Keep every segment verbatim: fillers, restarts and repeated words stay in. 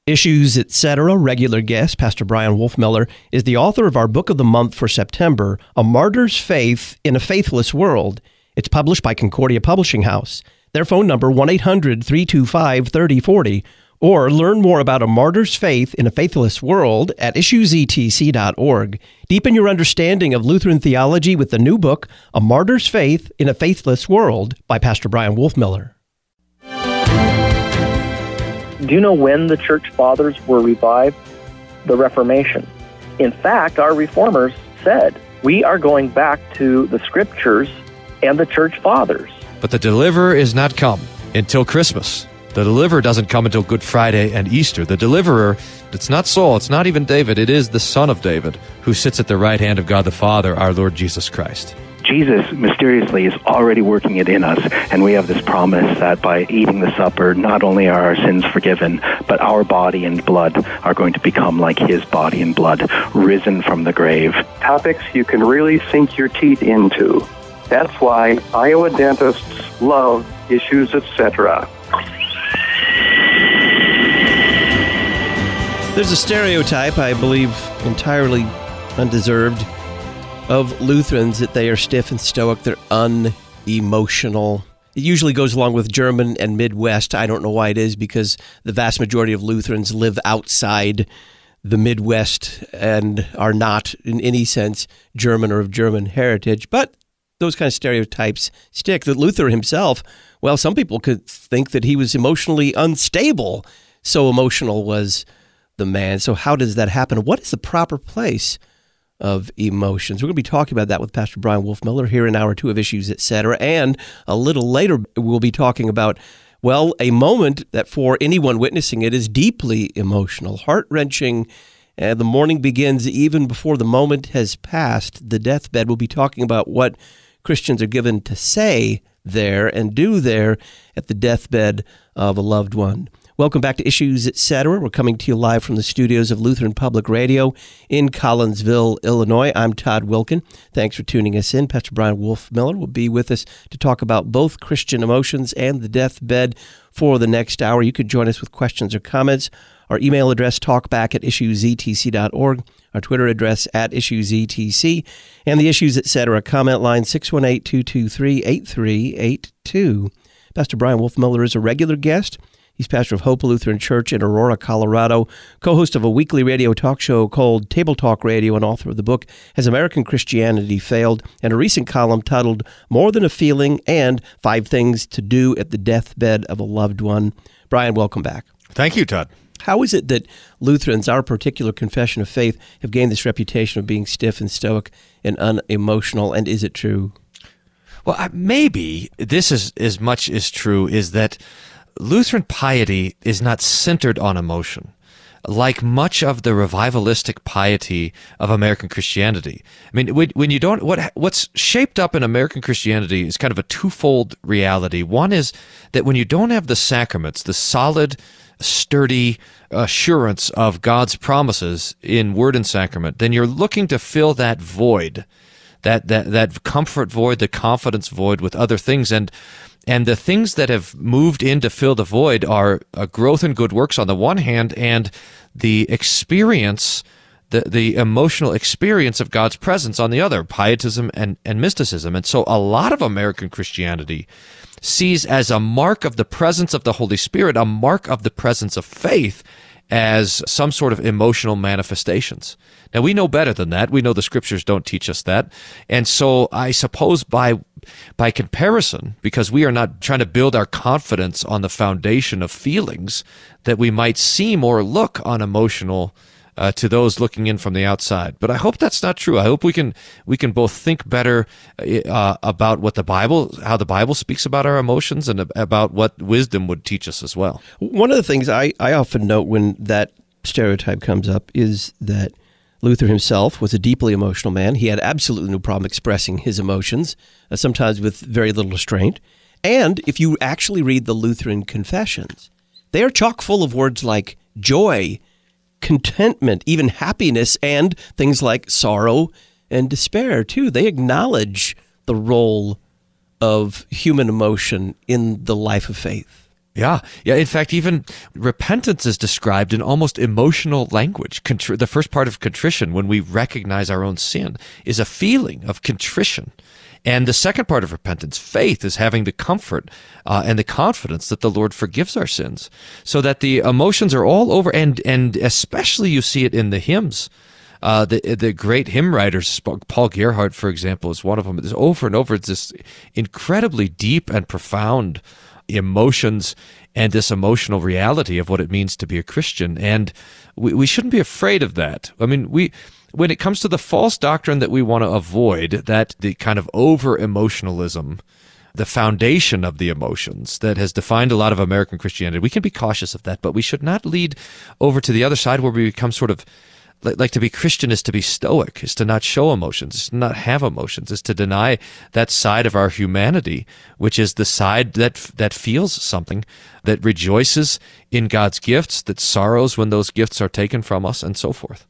Issues, et cetera. Regular guest, Pastor Bryan Wolfmueller, is the author of our book of the month for September, A Martyr's Faith in a Faithless World. It's published by Concordia Publishing House. Their phone number, one eight hundred, three two five, three oh four oh, or learn more about a martyr's faith in a faithless world at issues e t c dot org. Deepen your understanding of Lutheran theology with the new book, A Martyr's Faith in a Faithless World, by Pastor Bryan Wolfmueller. Do you know when the church fathers were revived? The Reformation. In fact, our reformers said, we are going back to the scriptures and the church fathers. But the deliverer is not come until Christmas. The deliverer doesn't come until Good Friday and Easter. The deliverer, it's not Saul, it's not even David, it is the Son of David who sits at the right hand of God the Father, our Lord Jesus Christ. Jesus mysteriously is already working it in us, and we have this promise that by eating the supper, not only are our sins forgiven, but our body and blood are going to become like his body and blood, risen from the grave. Topics you can really sink your teeth into. That's why Iowa dentists love Issues, et cetera. There's a stereotype, I believe entirely undeserved, of Lutherans that they are stiff and stoic, they're unemotional. It usually goes along with German and Midwest. I don't know why it is, because the vast majority of Lutherans live outside the Midwest and are not, in any sense, German or of German heritage. But those kind of stereotypes stick. That Luther himself, well, some people could think that he was emotionally unstable. So emotional was the man. So how does that happen? What is the proper place of emotions? We're going to be talking about that with Pastor Bryan Wolfmueller here in hour two of Issues, et cetera. And a little later, we'll be talking about, well, a moment that for anyone witnessing it is deeply emotional, heart-wrenching, and the morning begins even before the moment has passed, the deathbed. We'll be talking about what Christians are given to say there and do there at the deathbed of a loved one. Welcome back to Issues, et cetera. We're coming to you live from the studios of Lutheran Public Radio in Collinsville, Illinois. I'm Todd Wilkin. Thanks for tuning us in. Pastor Bryan Wolfmueller will be with us to talk about both Christian emotions and the deathbed for the next hour. You could join us with questions or comments. Our email address, talkback at issues e t c dot org. Our Twitter address, at issues e t c. And the Issues, et cetera. comment line, six one eight, two two three, eight three eight two. Pastor Bryan Wolfmueller is a regular guest. He's pastor of Hope Lutheran Church in Aurora, Colorado, co-host of a weekly radio talk show called Table Talk Radio, and author of the book Has American Christianity Failed?, and a recent column titled More Than a Feeling and Five Things to Do at the Deathbed of a Loved One. Bryan, welcome back. Thank you, Todd. How is it that Lutherans, our particular confession of faith, have gained this reputation of being stiff and stoic and unemotional, and is it true? Well, maybe this is as much as true is that Lutheran piety is not centered on emotion, like much of the revivalistic piety of American Christianity. I mean, when, when you don't, what what's shaped up in American Christianity is kind of a twofold reality. One is that when you don't have the sacraments, the solid, sturdy assurance of God's promises in word and sacrament, then you're looking to fill that void, that that that comfort void, the confidence void with other things. And And the things that have moved in to fill the void are a growth in good works on the one hand, and the experience, the the emotional experience of God's presence on the other, pietism and, and mysticism. And so a lot of American Christianity sees as a mark of the presence of the Holy Spirit, a mark of the presence of faith, as some sort of emotional manifestations. Now, we know better than that. We know the Scriptures don't teach us that. And so I suppose by by comparison, because we are not trying to build our confidence on the foundation of feelings, that we might seem or look unemotional uh, to those looking in from the outside. But I hope that's not true. I hope we can we can both think better uh, about what the Bible, how the Bible speaks about our emotions, and about what wisdom would teach us as well. One of the things I, I often note when that stereotype comes up is that Luther himself was a deeply emotional man. He had absolutely no problem expressing his emotions, uh, sometimes with very little restraint. And if you actually read the Lutheran confessions, they are chock full of words like joy, contentment, even happiness, and things like sorrow and despair, too. They acknowledge the role of human emotion in the life of faith. Yeah, yeah. In fact, even repentance is described in almost emotional language. Contri- the first part of contrition, when we recognize our own sin, is a feeling of contrition. And the second part of repentance, faith, is having the comfort uh, and the confidence that the Lord forgives our sins. So that the emotions are all over, and and especially you see it in the hymns. Uh, the the great hymn writers, Paul Gerhardt, for example, is one of them. It's over and over. It's this incredibly deep and profound emotions and this emotional reality of what it means to be a Christian. And we, we shouldn't be afraid of that. I mean, we when it comes to the false doctrine that we want to avoid, that the kind of over-emotionalism, the foundation of the emotions that has defined a lot of American Christianity, we can be cautious of that, but we should not lead over to the other side where we become sort of like to be Christian is to be stoic, is to not show emotions, is to not have emotions, is to deny that side of our humanity, which is the side that that feels something, that rejoices in God's gifts, that sorrows when those gifts are taken from us, and so forth.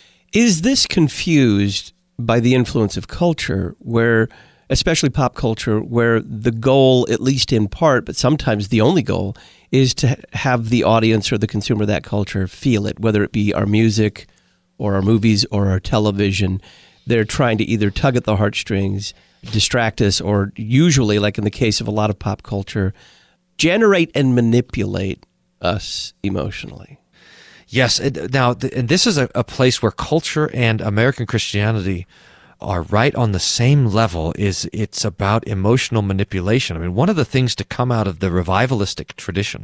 Is this confused by the influence of culture, where, especially pop culture, where the goal, at least in part, but sometimes the only goal, is to have the audience or the consumer of that culture feel it, whether it be our music or our movies or our television? They're trying to either tug at the heartstrings, distract us, or usually, like in the case of a lot of pop culture, generate and manipulate us emotionally. Yes. Now, and this is a, a place where culture and American Christianity are right on the same level. Is it's about emotional manipulation. I mean, one of the things to come out of the revivalistic tradition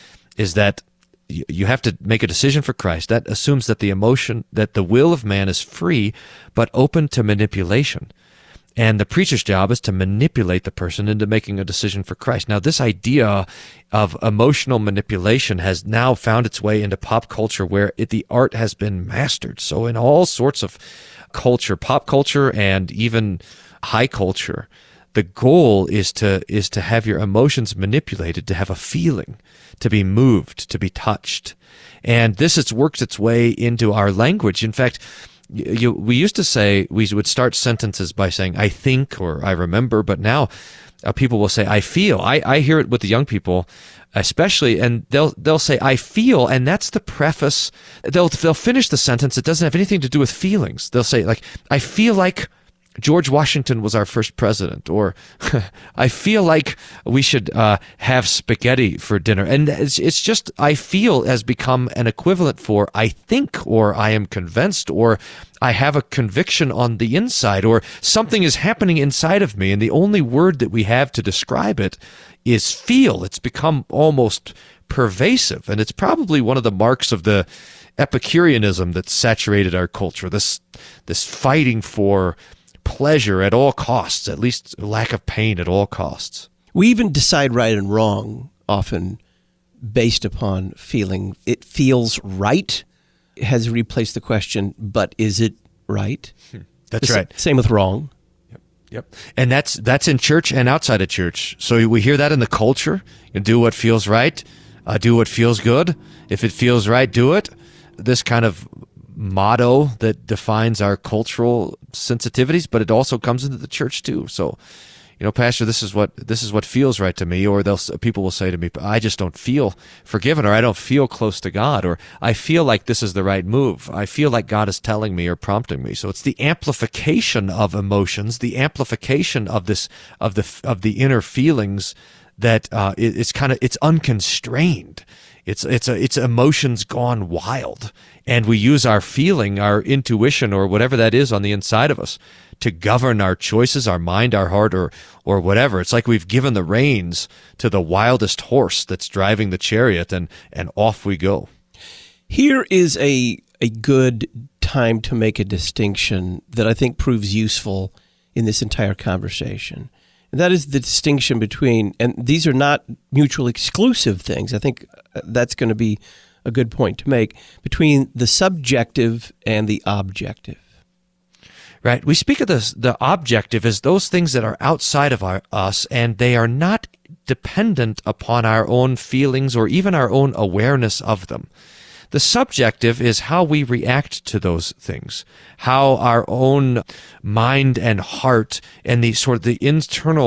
is that you have to make a decision for Christ. That assumes that the emotion, that the will of man is free, but open to manipulation. And the preacher's job is to manipulate the person into making a decision for Christ. Now, this idea of emotional manipulation has now found its way into pop culture, where it, the art has been mastered. So in all sorts of culture, pop culture and even high culture, the goal is to is to have your emotions manipulated, to have a feeling, to be moved, to be touched. And this has worked its way into our language. In fact, you, we used to say, we would start sentences by saying, I think, or I remember, but now uh, people will say, I feel. I, I hear it with the young people, especially, and they'll they'll say, I feel, and that's the preface. They'll, they'll finish the sentence. It doesn't have anything to do with feelings. They'll say, like, I feel like George Washington was our first president, or I feel like we should uh, have spaghetti for dinner. And it's, it's just, I feel has become an equivalent for I think, or I am convinced, or I have a conviction on the inside, or something is happening inside of me. And the only word that we have to describe it is feel. It's become almost pervasive. And it's probably one of the marks of the Epicureanism that saturated our culture, this this fighting for pleasure at all costs, at least lack of pain at all costs. We even decide right and wrong often based upon feeling. It feels right has replaced the question, but is it right? That's the right. S- same with wrong. Yep. Yep. And that's that's in church and outside of church. So we hear that in the culture. You do what feels right, uh, do what feels good. If it feels right, do it. This kind of motto that defines our cultural sensitivities, but it also comes into the church too. So, you know, Pastor, this is what this is what feels right to me, or they'll people will say to me, I just don't feel forgiven, or I don't feel close to God, or I feel like this is the right move. I feel like God is telling me or prompting me. So it's the amplification of emotions, the amplification of this of the of the inner feelings that uh, it, it's kind of it's unconstrained. It's it's a, it's emotions gone wild, and we use our feeling, our intuition, or whatever that is on the inside of us to govern our choices, our mind, our heart, or or whatever. It's like we've given the reins to the wildest horse that's driving the chariot, and and off we go. Here is a a good time to make a distinction that I think proves useful in this entire conversation. And that is the distinction between, and these are not mutually exclusive things. I think that's going to be a good point to make, between the subjective and the objective. Right. We speak of this, the objective as those things that are outside of our, us, and they are not dependent upon our own feelings or even our own awareness of them. The subjective is how we react to those things, how our own mind and heart and the sort of the internal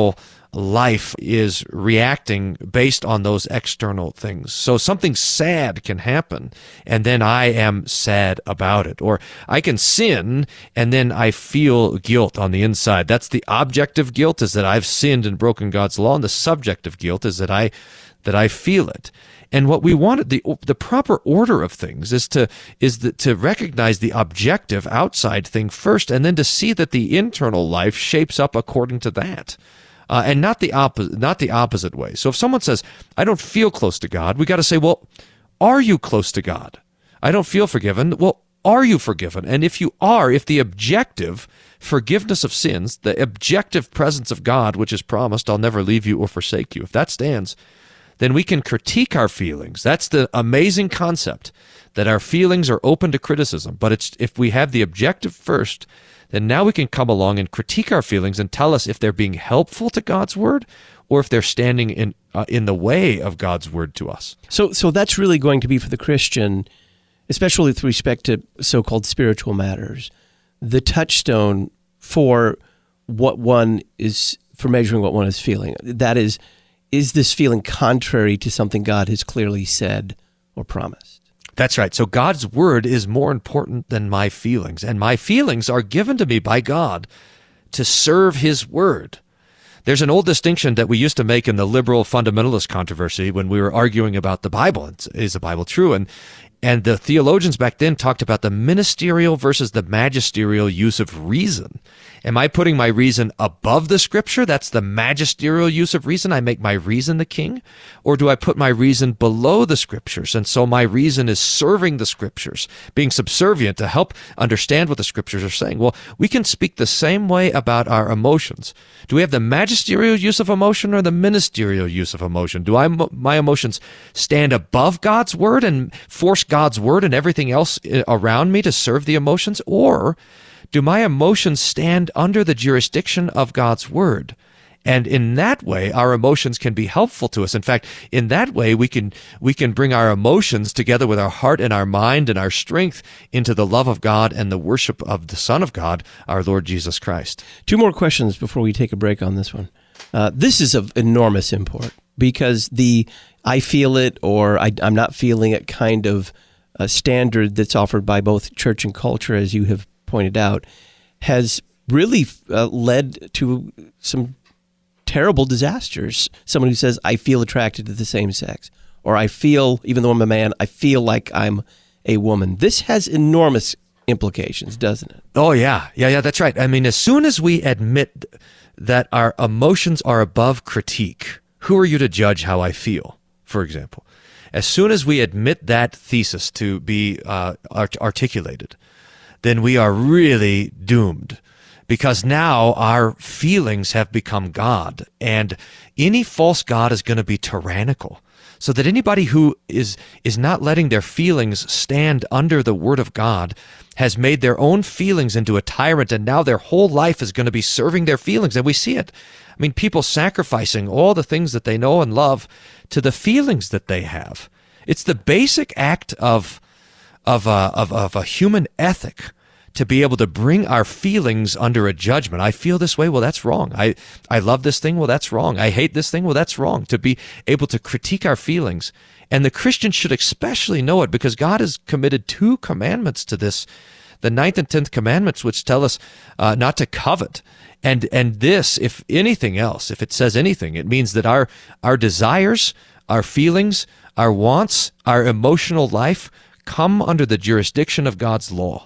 life is reacting based on those external things. So something sad can happen, and then I am sad about it. Or I can sin, and then I feel guilt on the inside. That's the objective guilt, is that I've sinned and broken God's law, and the subjective guilt is that I that I feel it. And what we wanted, the the proper order of things is to is the, to recognize the objective outside thing first, and then to see that the internal life shapes up according to that, uh, and not the opposite not the opposite way. So if someone says, "I don't feel close to God," we got to say, "Well, are you close to God?" "I don't feel forgiven." Well, are you forgiven? And if you are, if the objective forgiveness of sins, the objective presence of God, which is promised, "I'll never leave you or forsake you," if that stands, then we can critique our feelings. That's the amazing concept, that our feelings are open to criticism. But it's if we have the objective first, then now we can come along and critique our feelings and tell us if they're being helpful to God's word or if they're standing in uh, in the way of God's word to us. So, so that's really going to be for the Christian, especially with respect to so-called spiritual matters, the touchstone for what one is, for measuring what one is feeling. That is, is this feeling contrary to something God has clearly said or promised? That's right. So God's word is more important than my feelings, and my feelings are given to me by God to serve his word. There's an old distinction that we used to make in the liberal fundamentalist controversy when we were arguing about the Bible. Is the Bible true? And And the theologians back then talked about the ministerial versus the magisterial use of reason. Am I putting my reason above the Scripture? That's the magisterial use of reason. I make my reason the king. Or do I put my reason below the Scriptures? And so my reason is serving the Scriptures, being subservient to help understand what the Scriptures are saying. Well, we can speak the same way about our emotions. Do we have the magisterial use of emotion or the ministerial use of emotion? Do I, my emotions stand above God's word and force God's word and everything else around me to serve the emotions? Or do my emotions stand under the jurisdiction of God's word? And in that way, our emotions can be helpful to us. In fact, in that way, we can we can bring our emotions together with our heart and our mind and our strength into the love of God and the worship of the Son of God, our Lord Jesus Christ. Two more questions before we take a break on this one. Uh, this is of enormous import because the I feel it or I, I'm not feeling it kind of uh, standard that's offered by both church and culture, as you have pointed out, has really uh, led to some terrible disasters. Someone who says, I feel attracted to the same sex, or I feel, even though I'm a man, I feel like I'm a woman. This has enormous implications, doesn't it? Oh, yeah. Yeah, yeah, that's right. I mean, as soon as we admit that our emotions are above critique, who are you to judge how I feel, for example? As soon as we admit that thesis to be uh, art- articulated, then we are really doomed, because now our feelings have become God, and any false god is going to be tyrannical. So that anybody who is is not letting their feelings stand under the word of God has made their own feelings into a tyrant, and now their whole life is going to be serving their feelings. And we see it. I mean, people sacrificing all the things that they know and love to the feelings that they have. It's the basic act of of a, of, of a human ethic to be able to bring our feelings under a judgment. I feel this way, well, that's wrong. I, I love this thing, well, that's wrong. I hate this thing, well, that's wrong. To be able to critique our feelings. And the Christian should especially know it, because God has committed two commandments to this, the ninth and tenth commandments, which tell us uh, not to covet. And and this, if anything else, if it says anything, it means that our our desires, our feelings, our wants, our emotional life come under the jurisdiction of God's law.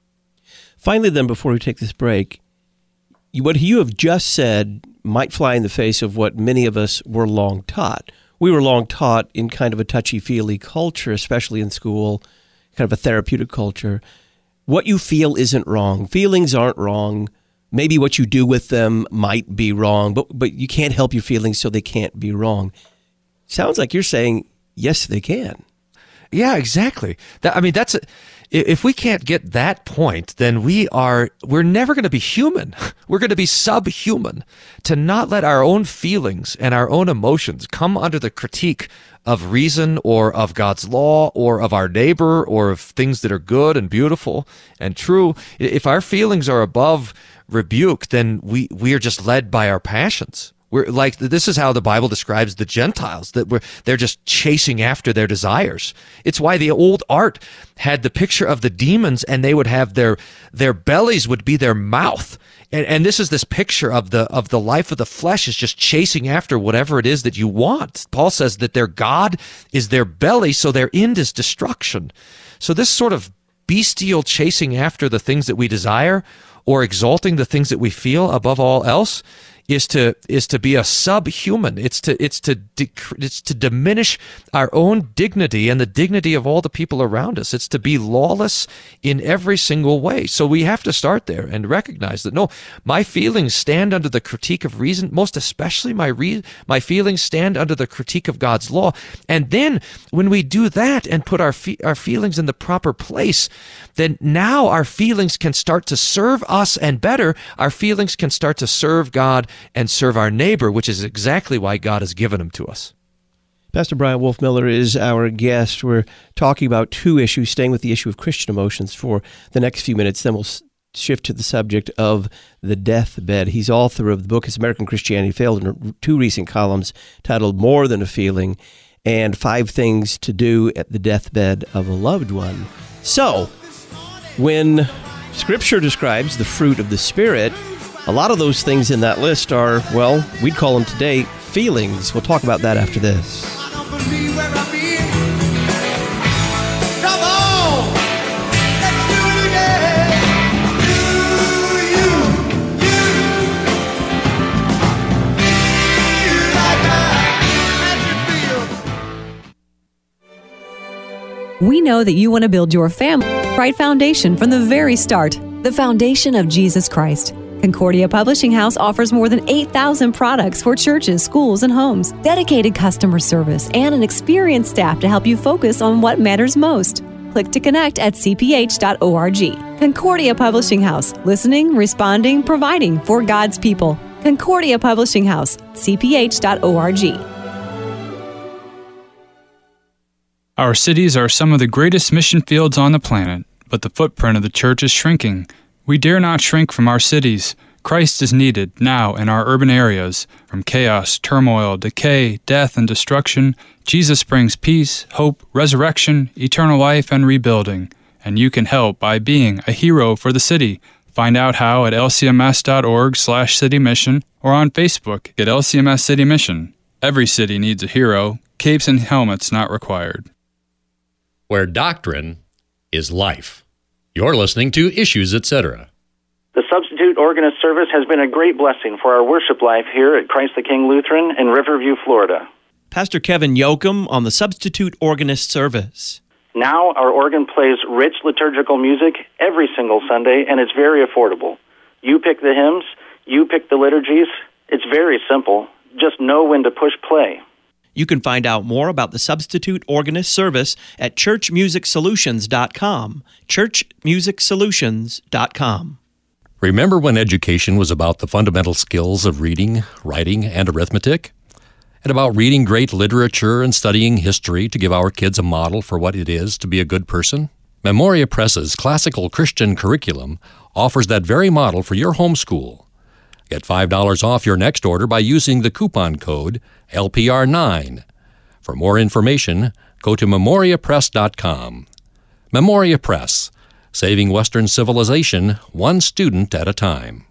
Finally, then, before we take this break, what you have just said might fly in the face of what many of us were long taught. We were long taught in kind of a touchy-feely culture, especially in school, kind of a therapeutic culture. What you feel isn't wrong. Feelings aren't wrong. Maybe what you do with them might be wrong, but but you can't help your feelings, so they can't be wrong. Sounds like you're saying, yes, they can. Yeah, exactly. That, I mean, that's a, if we can't get that point, then we are we're never going to be human. We're going to be subhuman. To not let our own feelings and our own emotions come under the critique of reason or of God's law or of our neighbor or of things that are good and beautiful and true. If our feelings are above rebuke, then we we are just led by our passions. We're like, this is how the Bible describes the Gentiles, that we're, they're just chasing after their desires. It's why the old art had the picture of the demons, and they would have their, their bellies would be their mouth. And, and this is this picture of the, of the life of the flesh is just chasing after whatever it is that you want. Paul says that their God is their belly, so their end is destruction. So this sort of bestial chasing after the things that we desire, or exalting the things that we feel above all else, is to is to be a subhuman. It's to it's to dec- it's to diminish our own dignity and the dignity of all the people around us. It's to be lawless in every single way. So we have to start there and recognize that no, my feelings stand under the critique of reason. Most especially, my re- my feelings stand under the critique of God's law. And then when we do that and put our fe- our feelings in the proper place, then now our feelings can start to serve us, and better, our feelings can start to serve God and serve our neighbor, which is exactly why God has given them to us. Pastor Brian Wolfmueller is our guest. We're talking about two issues, staying with the issue of Christian emotions for the next few minutes. Then we'll shift to the subject of the deathbed. He's author of the book, Is American Christianity Failed?, in two recent columns titled More Than a Feeling and Five Things to Do at the Deathbed of a Loved One. So, when Scripture describes the fruit of the Spirit, a lot of those things in that list are, well, we'd call them today feelings. We'll talk about that after this. We know that you want to build your family right foundation from the very start, the foundation of Jesus Christ. Concordia Publishing House offers more than eight thousand products for churches, schools, and homes, dedicated customer service, and an experienced staff to help you focus on what matters most. Click to connect at c p h dot org. Concordia Publishing House, listening, responding, providing for God's people. Concordia Publishing House, c p h dot org. Our cities are some of the greatest mission fields on the planet, but the footprint of the church is shrinking. We dare not shrink from our cities. Christ is needed now in our urban areas. From chaos, turmoil, decay, death, and destruction, Jesus brings peace, hope, resurrection, eternal life, and rebuilding. And you can help by being a hero for the city. Find out how at l c m s dot org slash city mission or on Facebook at L C M S City Mission. Every city needs a hero. Capes and helmets not required. Where doctrine is life. You're listening to Issues, et cetera. The Substitute Organist Service has been a great blessing for our worship life here at Christ the King Lutheran in Riverview, Florida. Pastor Kevin Yoakum on the Substitute Organist Service. Now our organ plays rich liturgical music every single Sunday, and it's very affordable. You pick the hymns, you pick the liturgies. It's very simple. Just know when to push play. You can find out more about the Substitute Organist Service at church music solutions dot com. church music solutions dot com. Remember when education was about the fundamental skills of reading, writing, and arithmetic? And about reading great literature and studying history to give our kids a model for what it is to be a good person? Memoria Press's classical Christian curriculum offers that very model for your homeschool. Get five dollars off your next order by using the coupon code L P R nine. For more information, go to memoria press dot com. Memoria Press, saving Western civilization one student at a time.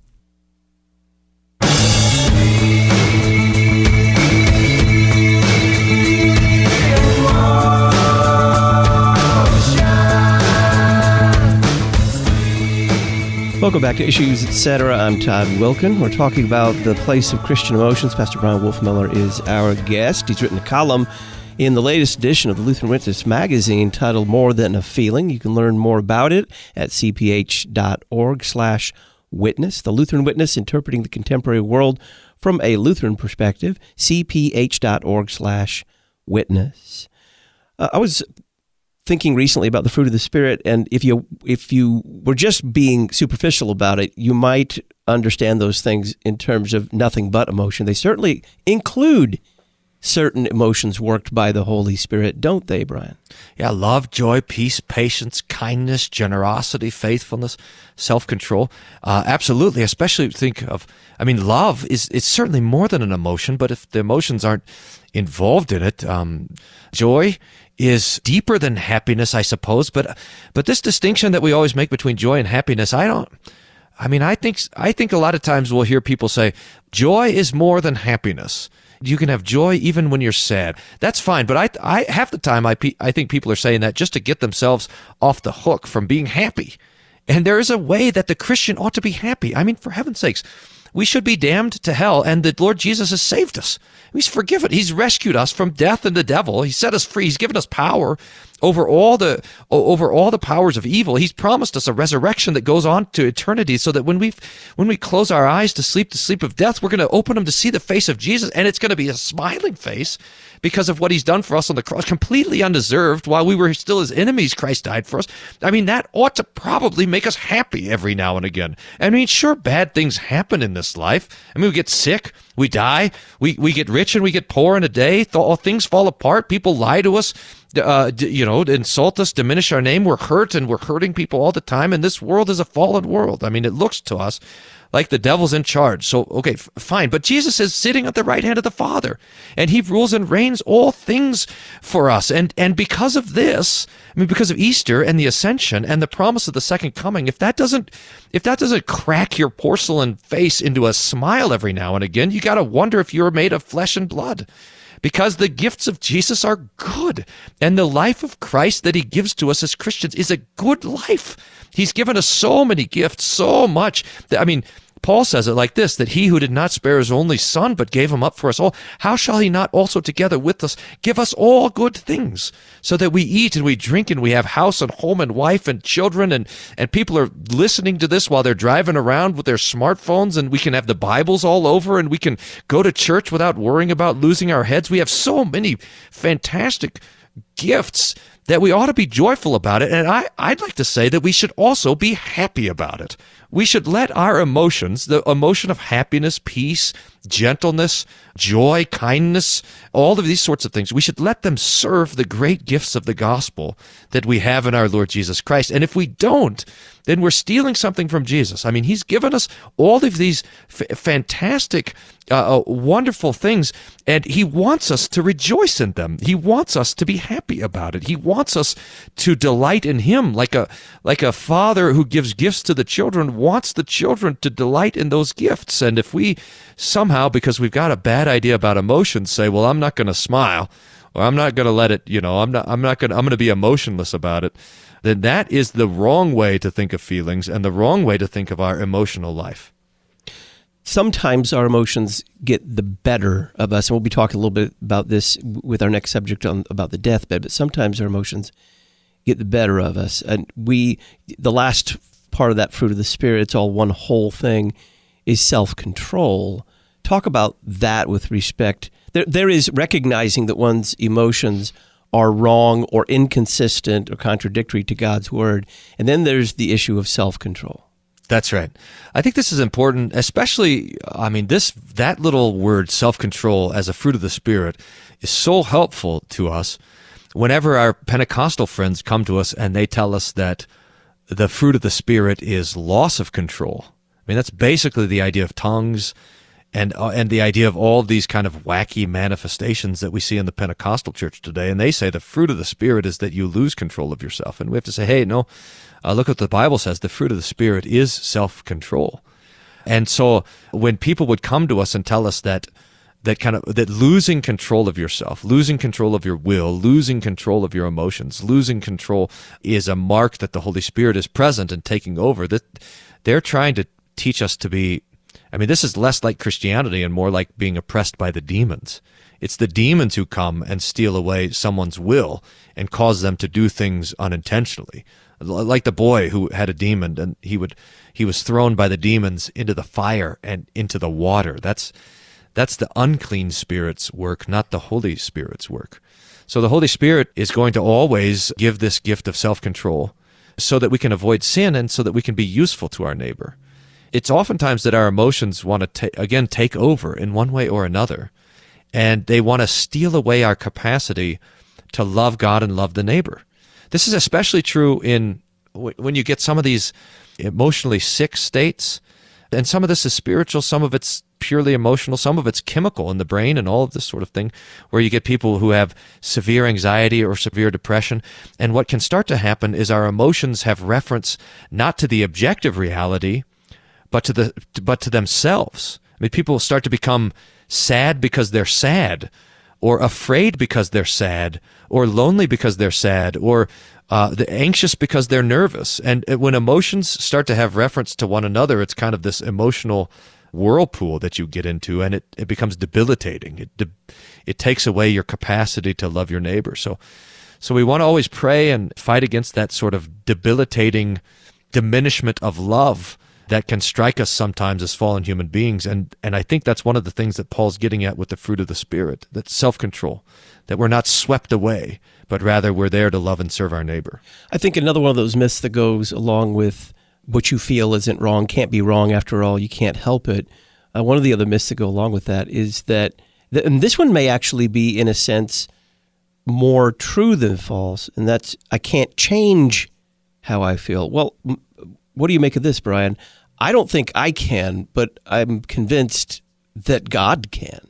Welcome back to Issues, et cetera. I'm Todd Wilkin. We're talking about the place of Christian emotions. Pastor Brian Wolfmueller is our guest. He's written a column in the latest edition of the Lutheran Witness magazine titled More Than a Feeling. You can learn more about it at c p h dot org slash witness. The Lutheran Witness, interpreting the contemporary world from a Lutheran perspective, c p h dot org slash witness. Uh, I was thinking recently about the fruit of the Spirit, and if you if you were just being superficial about it, you might understand those things in terms of nothing but emotion. They certainly include certain emotions worked by the Holy Spirit, don't they, Brian? Yeah, love, joy, peace, patience, kindness, generosity, faithfulness, self-control. Uh, absolutely, especially think of, I mean, love is it's certainly more than an emotion, but if the emotions aren't involved in it, um, joy is deeper than happiness, I suppose. But but this distinction that we always make between joy and happiness, I don't. I mean, I think I think a lot of times we'll hear people say, joy is more than happiness. You can have joy even when you're sad. That's fine, but I, I half the time I, pe- I think people are saying that just to get themselves off the hook from being happy. And there is a way that the Christian ought to be happy. I mean, for heaven's sakes, we should be damned to hell, and the Lord Jesus has saved us. He's forgiven. He's rescued us from death and the devil. He set us free. He's given us power over all the over all the powers of evil. He's promised us a resurrection that goes on to eternity, so that when we when we close our eyes to sleep the sleep of death, we're going to open them to see the face of Jesus, and it's going to be a smiling face because of what he's done for us on the cross, completely undeserved. While we were still his enemies, Christ died for us. I mean, that ought to probably make us happy every now and again. I mean, sure, bad things happen in this life. I mean, we get sick, we die, we, we get rich and we get poor in a day. Th- all things fall apart. People lie to us, uh, d- you know, insult us, diminish our name. We're hurt, and we're hurting people all the time. And this world is a fallen world. I mean, it looks to us like the devil's in charge. So, okay, f- fine. But Jesus is sitting at the right hand of the Father, and he rules and reigns all things for us. And and because of this, I mean, because of Easter and the ascension and the promise of the second coming, if that doesn't if that doesn't crack your porcelain face into a smile every now and again, you got to wonder if you're made of flesh and blood. Because the gifts of Jesus are good, and the life of Christ that he gives to us as Christians is a good life. He's given us so many gifts, so much. That, I mean, Paul says it like this, that he who did not spare his only son, but gave him up for us all, how shall he not also together with us give us all good things, so that we eat and we drink and we have house and home and wife and children, and, and people are listening to this while they're driving around with their smartphones, and we can have the Bibles all over, and we can go to church without worrying about losing our heads. We have so many fantastic gifts that we ought to be joyful about it. And I, I'd like to say that we should also be happy about it. We should let our emotions, the emotion of happiness, peace, gentleness, joy, kindness, all of these sorts of things, we should let them serve the great gifts of the gospel that we have in our Lord Jesus Christ. And if we don't, then we're stealing something from Jesus. I mean, he's given us all of these f- fantastic, uh, wonderful things, and he wants us to rejoice in them. He wants us to be happy about it. He wants us to delight in him, like a like a father who gives gifts to the children wants the children to delight in those gifts. And if we somehow, because we've got a bad idea about emotions, say, well, I'm not going to smile, or I'm not going to let it, you know, I'm not, I'm not going to, I'm going to be emotionless about it, then that is the wrong way to think of feelings and the wrong way to think of our emotional life. Sometimes our emotions get the better of us, and we'll be talking a little bit about this with our next subject on about the deathbed, but sometimes our emotions get the better of us. And we, the last part of that fruit of the Spirit, it's all one whole thing, is self-control. Talk about that with respect. There, there is recognizing that one's emotions are wrong or inconsistent or contradictory to God's word. And then there's the issue of self-control. That's right. I think this is important, especially, I mean, this that little word, self-control, as a fruit of the Spirit, is so helpful to us whenever our Pentecostal friends come to us and they tell us that the fruit of the Spirit is loss of control. I mean, that's basically the idea of tongues and uh, and the idea of all these kind of wacky manifestations that we see in the Pentecostal church today. And they say the fruit of the Spirit is that you lose control of yourself. And we have to say, hey, no, uh, look what the Bible says. The fruit of the Spirit is self-control. And so when people would come to us and tell us that that kind of that losing control of yourself, losing control of your will, losing control of your emotions, losing control is a mark that the Holy Spirit is present and taking over, that they're trying to teach us to be, I mean, this is less like Christianity and more like being oppressed by the demons. It's the demons who come and steal away someone's will and cause them to do things unintentionally. Like the boy who had a demon, and he would he was thrown by the demons into the fire and into the water. That's that's the unclean spirit's work, not the Holy Spirit's work. So the Holy Spirit is going to always give this gift of self-control so that we can avoid sin and so that we can be useful to our neighbor. It's oftentimes that our emotions want to, ta- again, take over in one way or another. and they want to steal away our capacity to love God and love the neighbor. This is especially true in when you get some of these emotionally sick states, and some of this is spiritual, some of it's purely emotional, some of it's chemical in the brain and all of this sort of thing, where you get people who have severe anxiety or severe depression. And what can start to happen is our emotions have reference not to the objective reality, but to the but to themselves. I mean, people start to become sad because they're sad, or afraid because they're sad, or lonely because they're sad, or uh, the anxious because they're nervous. And when emotions start to have reference to one another, it's kind of this emotional whirlpool that you get into, and it, it becomes debilitating. It de- it takes away your capacity to love your neighbor. So, so we want to always pray and fight against that sort of debilitating diminishment of love that can strike us sometimes as fallen human beings. And, and I think that's one of the things that Paul's getting at with the fruit of the Spirit, that's self-control, that we're not swept away, but rather we're there to love and serve our neighbor. I think another one of those myths that goes along with what you feel isn't wrong, can't be wrong after all, you can't help it. Uh, one of the other myths that go along with that is that, th- and this one may actually be, in a sense, more true than false, and that's, I can't change how I feel. Well, m- what do you make of this, Brian? I don't think I can, but I'm convinced that God can.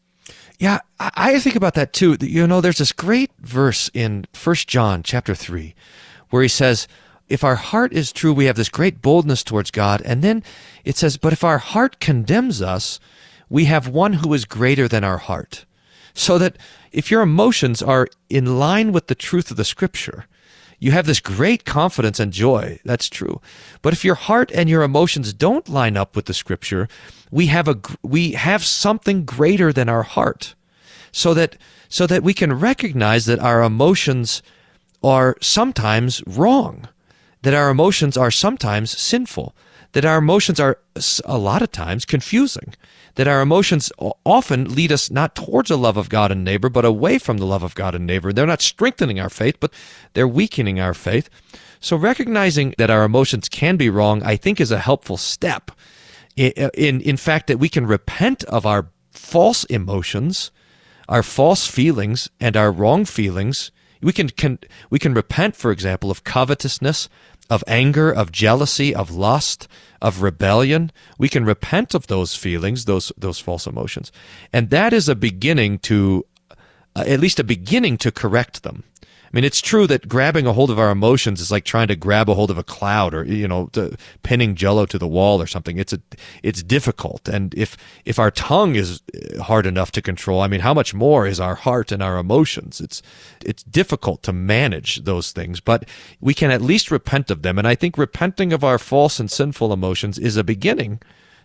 Yeah, I, I think about that too. You know, there's this great verse in First John chapter three where he says, if our heart is true, we have this great boldness towards God. And then it says, but if our heart condemns us, we have one who is greater than our heart. So that if your emotions are in line with the truth of the Scripture, you have this great confidence and joy. That's true. But if your heart and your emotions don't line up with the Scripture, we have a we have something greater than our heart. So that so that we can recognize that our emotions are sometimes wrong, that our emotions are sometimes sinful, that our emotions are a lot of times confusing, that our emotions often lead us not towards a love of God and neighbor, but away from the love of God and neighbor. They're not strengthening our faith, but they're weakening our faith. So recognizing that our emotions can be wrong, I think, is a helpful step. In, in, in fact, that we can repent of our false emotions, our false feelings, and our wrong feelings. We can, can we can repent, for example, of covetousness, of anger, of jealousy, of lust, of rebellion. We can repent of those feelings, those those false emotions. And that is a beginning to, uh, at least a beginning to correct them. I mean, it's true that grabbing a hold of our emotions is like trying to grab a hold of a cloud, or, you know, to, pinning Jell-O to the wall or something. It's a, it's difficult. And if, if our tongue is hard enough to control, I mean, how much more is our heart and our emotions? It's, it's difficult to manage those things, but we can at least repent of them. And I think repenting of our false and sinful emotions is a beginning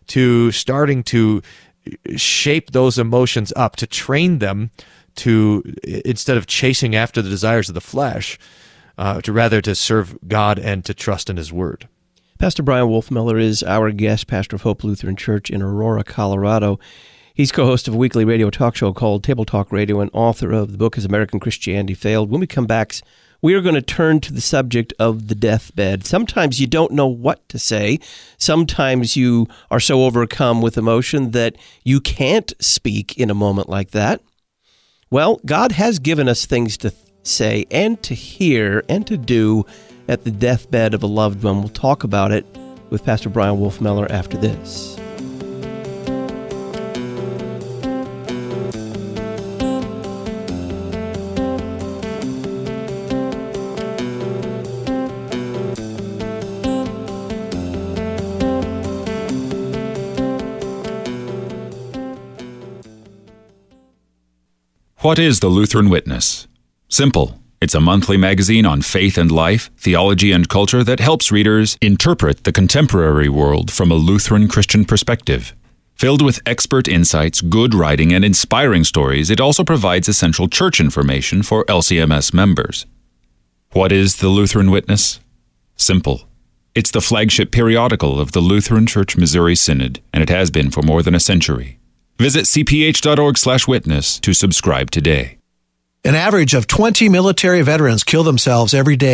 to starting to shape those emotions up, to train them to, instead of chasing after the desires of the flesh, uh, to rather to serve God and to trust in His Word. Pastor Brian Wolfmueller is our guest, pastor of Hope Lutheran Church in Aurora, Colorado. He's co-host of a weekly radio talk show called Table Talk Radio and author of the book Has American Christianity Failed? When we come back, we are going to turn to the subject of the deathbed. Sometimes you don't know what to say. Sometimes you are so overcome with emotion that you can't speak in a moment like that. Well, God has given us things to say and to hear and to do at the deathbed of a loved one. We'll talk about it with Pastor Brian Wolfmueller after this. What is the Lutheran Witness? Simple. It's a monthly magazine on faith and life, theology and culture that helps readers interpret the contemporary world from a Lutheran Christian perspective. Filled with expert insights, good writing, and inspiring stories, it also provides essential church information for L C M S members. What is the Lutheran Witness? Simple. It's the flagship periodical of the Lutheran Church Missouri Synod, and it has been for more than a century. Visit c p h dot org slash witness to subscribe today. An average of twenty military veterans kill themselves every day.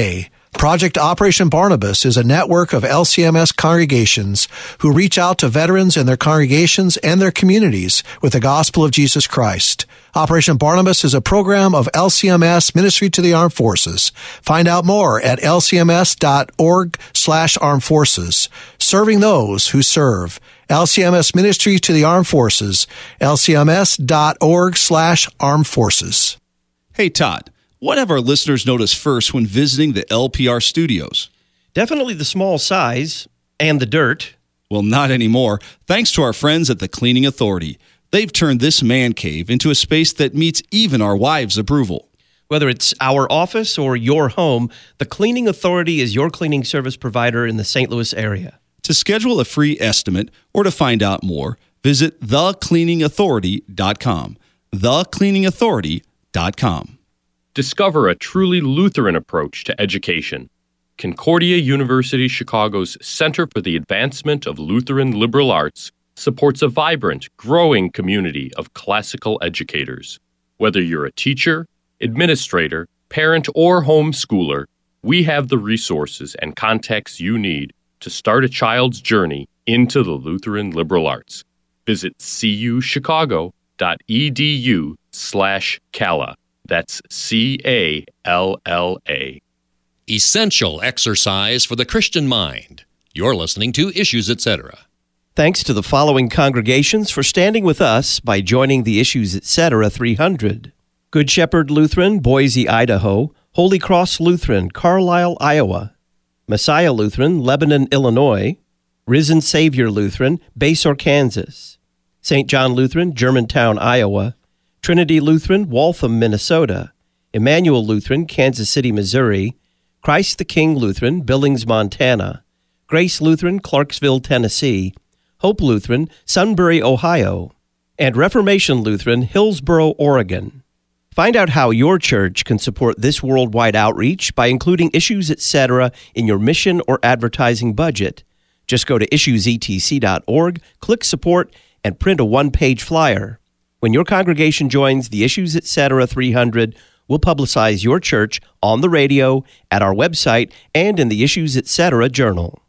Project Operation Barnabas is a network of L C M S congregations who reach out to veterans and their congregations and their communities with the gospel of Jesus Christ. Operation Barnabas is a program of L C M S Ministry to the Armed Forces. Find out more at L C M S dot org slash armed forces. Serving those who serve. L C M S Ministry to the Armed Forces. L C M S dot org slash armed forces. Hey, Todd. What have our listeners noticed first when visiting the L P R studios? Definitely the small size and the dirt. Well, not anymore. Thanks to our friends at the Cleaning Authority. They've turned this man cave into a space that meets even our wives' approval. Whether it's our office or your home, the Cleaning Authority is your cleaning service provider in the Saint Louis area. To schedule a free estimate or to find out more, visit the cleaning authority dot com. the cleaning authority dot com. Discover a truly Lutheran approach to education. Concordia University Chicago's Center for the Advancement of Lutheran Liberal Arts supports a vibrant, growing community of classical educators. Whether you're a teacher, administrator, parent, or homeschooler, we have the resources and contacts you need to start a child's journey into the Lutheran liberal arts. Visit cuchicago dot e d u slash calla. That's C A L L A. Essential exercise for the Christian mind. You're listening to Issues, et cetera. Thanks to the following congregations for standing with us by joining the Issues, et cetera three hundred. Good Shepherd Lutheran, Boise, Idaho. Holy Cross Lutheran, Carlisle, Iowa. Messiah Lutheran, Lebanon, Illinois. Risen Savior Lutheran, Basehor, Kansas. Saint John Lutheran, Germantown, Iowa. Trinity Lutheran, Waltham, Minnesota. Emmanuel Lutheran, Kansas City, Missouri. Christ the King Lutheran, Billings, Montana. Grace Lutheran, Clarksville, Tennessee. Hope Lutheran, Sunbury, Ohio. And Reformation Lutheran, Hillsboro, Oregon. Find out how your church can support this worldwide outreach by including Issues, et cetera in your mission or advertising budget. Just go to issues e t c dot org, click Support, and print a one-page flyer. When your congregation joins the Issues, et cetera three hundred, we'll publicize your church on the radio, at our website, and in the Issues, et cetera journal.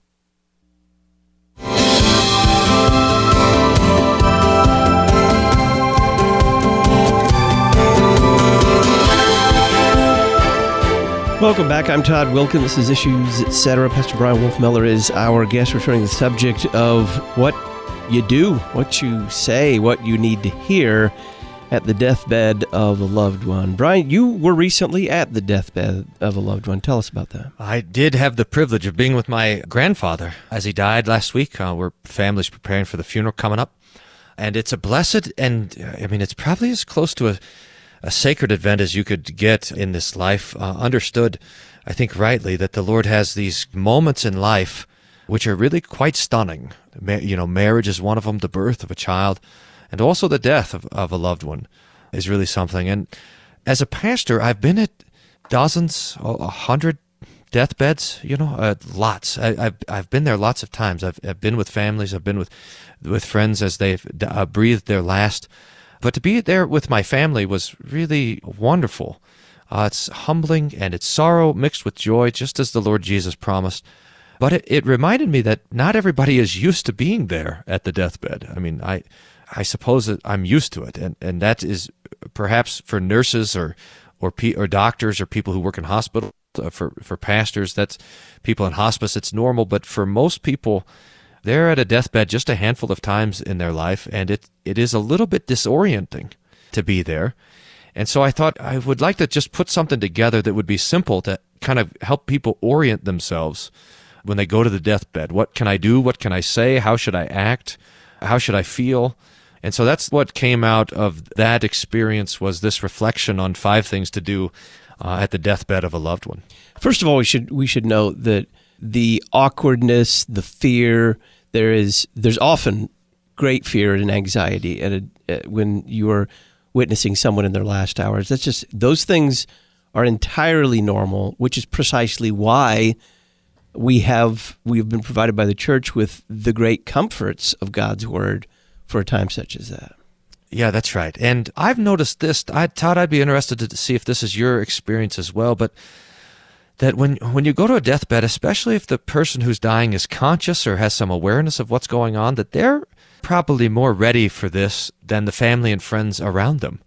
Welcome back. I'm Todd Wilkin. This is Issues, et cetera. Pastor Brian Wolfmueller is our guest, returning to the subject of what you do, what you say, what you need to hear at the deathbed of a loved one. Brian, you were recently at the deathbed of a loved one. Tell us about that. I did have the privilege of being with my grandfather as he died last week. Uh, we're families preparing for the funeral coming up. And it's a blessed, and I mean, it's probably as close to a, a sacred event as you could get in this life. Uh, understood, I think rightly, that the Lord has these moments in life which are really quite stunning. Ma- you know, marriage is one of them, the birth of a child, and also the death of, of a loved one is really something. And as a pastor, I've been at dozens, a hundred deathbeds, you know, uh, lots. I, I've I've been there lots of times. I've, I've been with families. I've been with with friends as they've uh, breathed their last. But to be there with my family was really wonderful. Uh, it's humbling, and it's sorrow mixed with joy, just as the Lord Jesus promised. But it, it reminded me that not everybody is used to being there at the deathbed. I mean, I I suppose that I'm used to it, and, and that is perhaps for nurses or or pe- or doctors or people who work in hospitals, uh, for, for pastors, that's people in hospice, it's normal. But for most people, they're at a deathbed just a handful of times in their life, and it it is a little bit disorienting to be there. And so I thought I would like to just put something together that would be simple to kind of help people orient themselves when they go to the deathbed. What can I do? What can I say? How should I act? How should I feel? And so that's what came out of that experience, was this reflection on five things to do uh, at the deathbed of a loved one. First of all, we should we should note that the awkwardness, the fear, there is there's often great fear and anxiety at a, at, when you are witnessing someone in their last hours. That's just, those things are entirely normal, which is precisely why we have we have been provided by the church with the great comforts of God's word for a time such as that. Yeah, that's right. And I've noticed this. I, Todd, I'd be interested to see if this is your experience as well, but that when, when you go to a deathbed, especially if the person who's dying is conscious or has some awareness of what's going on, that they're probably more ready for this than the family and friends around them.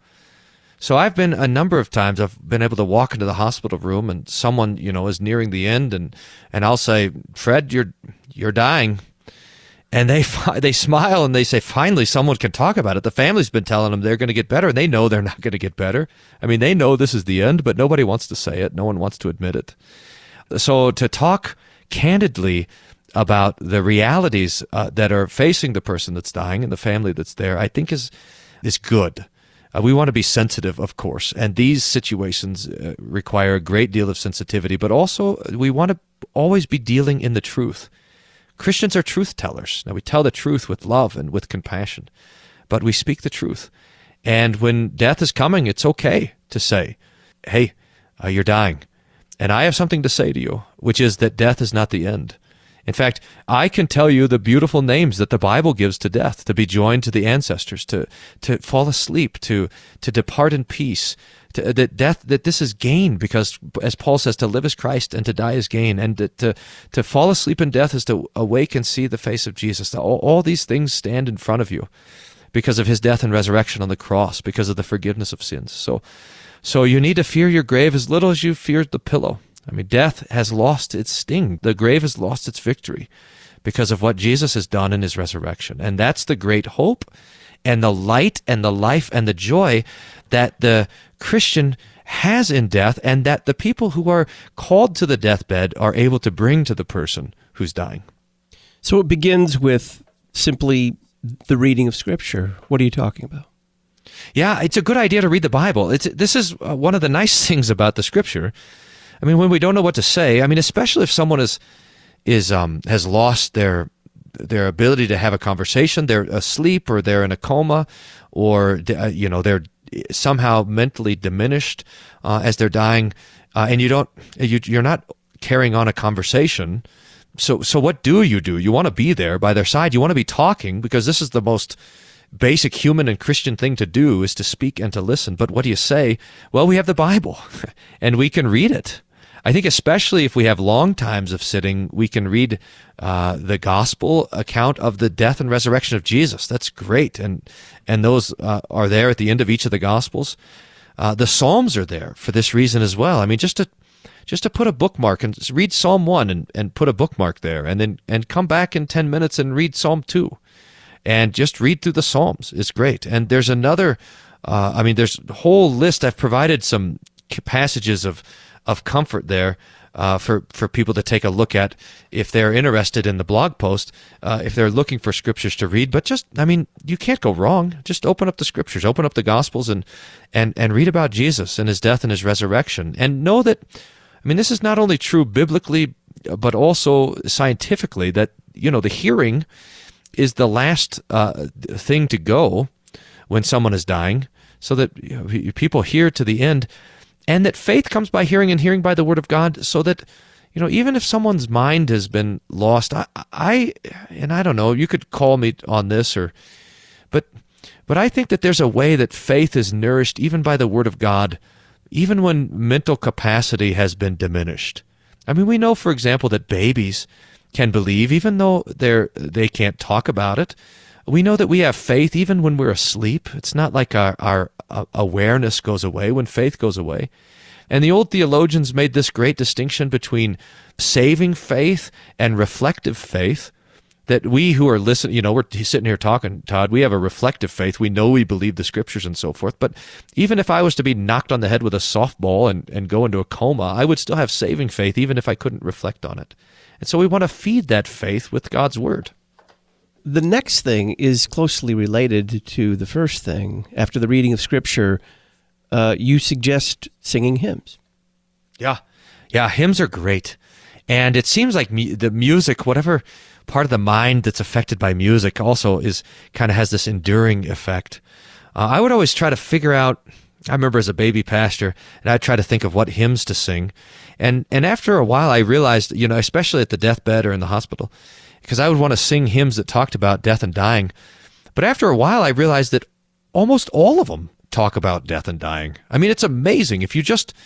So I've been a number of times, I've been able to walk into the hospital room and someone, you know, is nearing the end, and, and I'll say, Fred, you're you're dying. And they they smile and they say, finally, someone can talk about it. The family's been telling them they're going to get better, and they know they're not going to get better. I mean, they know this is the end, but nobody wants to say it. No one wants to admit it. So to talk candidly about the realities uh, that are facing the person that's dying and the family that's there, I think is is good. Uh, we want to be sensitive, of course, and these situations uh, require a great deal of sensitivity, but also we want to always be dealing in the truth. Christians are truth tellers. Now, we tell the truth with love and with compassion, but we speak the truth. And when death is coming, it's okay to say, hey, uh, you're dying, and I have something to say to you, which is that death is not the end. In fact, I can tell you the beautiful names that the Bible gives to death, to be joined to the ancestors, to to fall asleep, to to depart in peace, to, that death, that this is gain, because as Paul says, to live is Christ and to die is gain, and to to, to fall asleep in death is to awake and see the face of Jesus. All, all these things stand in front of you because of his death and resurrection on the cross, because of the forgiveness of sins. So, so you need to fear your grave as little as you feared the pillow. I mean, death has lost its sting. The grave has lost its victory because of what Jesus has done in his resurrection. And that's the great hope and the light and the life and the joy that the Christian has in death, and that the people who are called to the deathbed are able to bring to the person who's dying. So it begins with simply the reading of Scripture. What are you talking about? Yeah, it's a good idea to read the Bible. It's, this is one of the nice things about the Scripture. I mean, when we don't know what to say, I mean, especially if someone is is um, has lost their their ability to have a conversation, they're asleep, or they're in a coma, or uh, you know, they're somehow mentally diminished uh, as they're dying, uh, and you don't you, you're not carrying on a conversation. So, so what do you do? You want to be there by their side. You want to be talking, because this is the most basic human and Christian thing to do, is to speak and to listen. But what do you say? Well, we have the Bible, and we can read it. I think especially if we have long times of sitting, we can read uh, the gospel account of the death and resurrection of Jesus. That's great, and and those uh, are there at the end of each of the gospels. Uh, the Psalms are there for this reason as well. I mean, just to just to put a bookmark and read Psalm one and, and put a bookmark there, and then and come back in ten minutes and read Psalm two, and just read through the Psalms is great. And there's another, uh, I mean, there's a whole list. I've provided some passages of of comfort there uh, for, for people to take a look at if they're interested in the blog post, uh, if they're looking for scriptures to read. But just, I mean, you can't go wrong. Just open up the scriptures, open up the Gospels, and, and, and read about Jesus and his death and his resurrection. And know that, I mean, this is not only true biblically, but also scientifically, that, you know, the hearing is the last uh, thing to go when someone is dying, so that, you know, people hear to the end. And that faith comes by hearing, and hearing by the word of God, so that, you know, even if someone's mind has been lost, I, I and I don't know, you could call me on this, or, but, but I think that there's a way that faith is nourished even by the word of God, even when mental capacity has been diminished. I mean, we know, for example, that babies can believe even though they're they can't talk about it. We know that we have faith even when we're asleep. It's not like our, our awareness goes away when faith goes away. And the old theologians made this great distinction between saving faith and reflective faith, that we who are listening, you know, we're sitting here talking, Todd, we have a reflective faith. We know we believe the scriptures and so forth. But even if I was to be knocked on the head with a softball and, and go into a coma, I would still have saving faith even if I couldn't reflect on it. And so we want to feed that faith with God's word. The next thing is closely related to the first thing. After the reading of Scripture, uh, you suggest singing hymns. Yeah, yeah, hymns are great. And it seems like mu- the music, whatever part of the mind that's affected by music, also is kind of has this enduring effect. Uh, I would always try to figure out, I remember as a baby pastor, and I'd try to think of what hymns to sing. And, and after a while, I realized, you know, especially at the deathbed or in the hospital, because I would want to sing hymns that talked about death and dying. But after a while, I realized that almost all of them talk about death and dying. I mean, it's amazing. If you just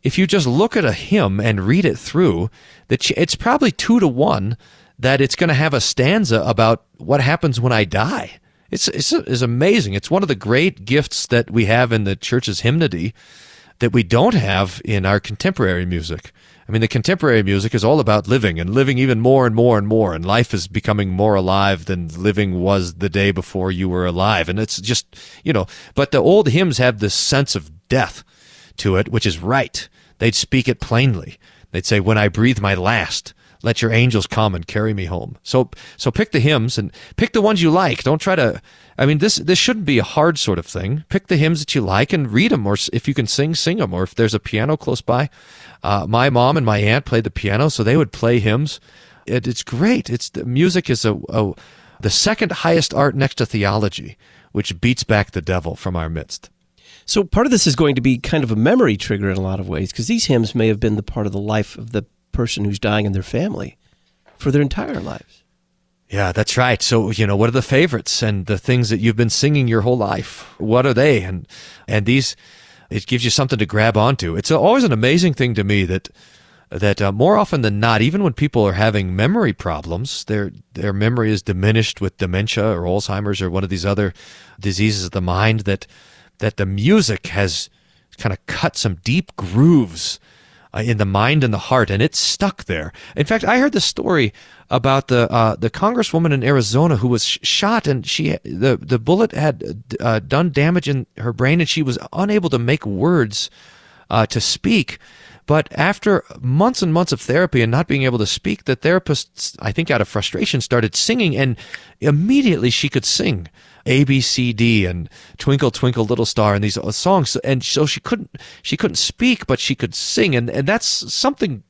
if you just look at a hymn and read it through, that it's probably two to one that it's going to have a stanza about what happens when I die. It's, it's it's amazing. It's one of the great gifts that we have in the church's hymnody that we don't have in our contemporary music. I mean, the contemporary music is all about living and living even more and more and more, and life is becoming more alive than living was the day before you were alive. And it's just, you know, but the old hymns have this sense of death to it, which is right. They'd speak it plainly. They'd say, when I breathe my last, let your angels come and carry me home. So so pick the hymns and pick the ones you like. Don't try to, I mean, this this shouldn't be a hard sort of thing. Pick the hymns that you like and read them, or if you can sing, sing them, or if there's a piano close by. Uh, my mom and my aunt played the piano, so they would play hymns. It, it's great. It's the music is a, a the second highest art next to theology, which beats back the devil from our midst. So part of this is going to be kind of a memory trigger in a lot of ways, because these hymns may have been the part of the life of the person who's dying in their family for their entire lives. Yeah, that's right. So, you know, what are the favorites and the things that you've been singing your whole life? What are they? And and these, it gives you something to grab onto. It's always an amazing thing to me that that uh, more often than not, even when people are having memory problems, their their memory is diminished with dementia or Alzheimer's or one of these other diseases of the mind, that that the music has kind of cut some deep grooves Uh, in the mind and the heart, and it's stuck there. In fact, I heard the story about the uh, the congresswoman in Arizona who was sh- shot, and she the the bullet had uh, done damage in her brain, and she was unable to make words uh, to speak. But after months and months of therapy and not being able to speak, the therapist, I think out of frustration, started singing, and immediately she could sing A, B, C, D, and Twinkle, Twinkle, Little Star, and these songs. And so she couldn't she couldn't speak, but she could sing. And, and that's something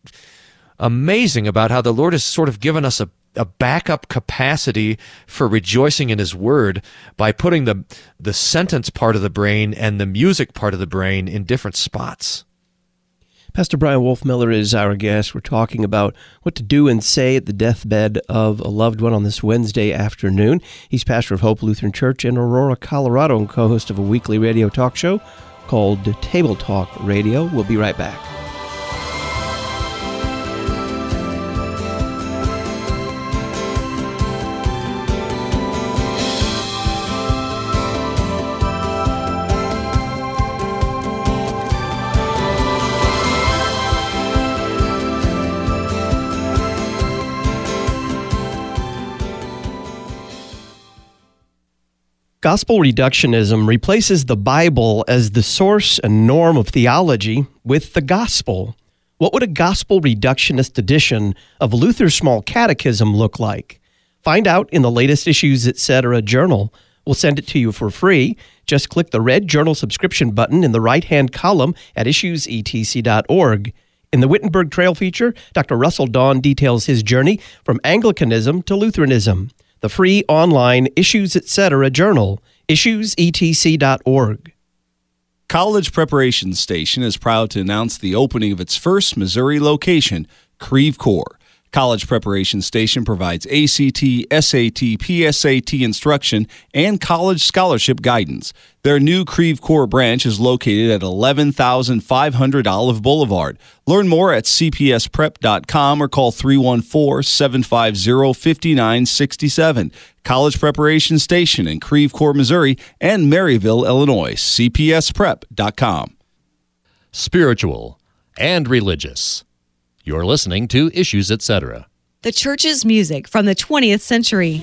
amazing about how the Lord has sort of given us a, a backup capacity for rejoicing in His Word by putting the the sentence part of the brain and the music part of the brain in different spots. Pastor Brian Wolfmueller is our guest. We're talking about what to do and say at the deathbed of a loved one on this Wednesday afternoon. He's pastor of Hope Lutheran Church in Aurora, Colorado, and co-host of a weekly radio talk show called Table Talk Radio. We'll be right back. Gospel reductionism replaces the Bible as the source and norm of theology with the gospel. What would a gospel reductionist edition of Luther's Small Catechism look like? Find out in the latest Issues Etc. journal. We'll send it to you for free. Just click the red journal subscription button in the right-hand column at issues e t c dot org. In the Wittenberg Trail feature, Doctor Russell Dawn details his journey from Anglicanism to Lutheranism. The free online Issues Etc. journal, issues e t c dot org. College Preparation Station is proud to announce the opening of its first Missouri location, Creve Coeur. College Preparation Station provides A C T, S A T, P S A T instruction and college scholarship guidance. Their new Creve Coeur branch is located at eleven thousand five hundred Olive Boulevard. Learn more at c p s prep dot com or call three one four, seven five zero, five nine six seven. College Preparation Station in Creve Coeur, Missouri and Maryville, Illinois. c p s prep dot com. Spiritual and religious. You're listening to Issues Etc. The church's music from the twentieth century.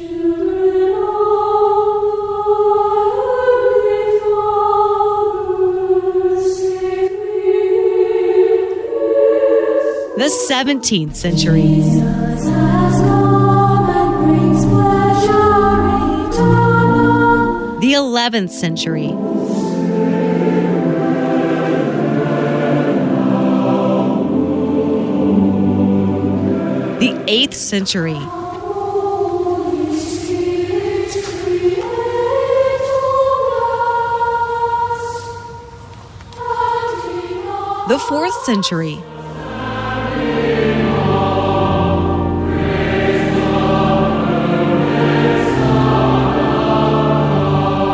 The seventeenth century. The eleventh century. The eighth century. The fourth century.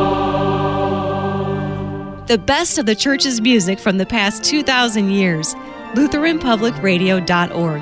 The best of the church's music from the past two thousand years. Lutheran Public Radio dot org.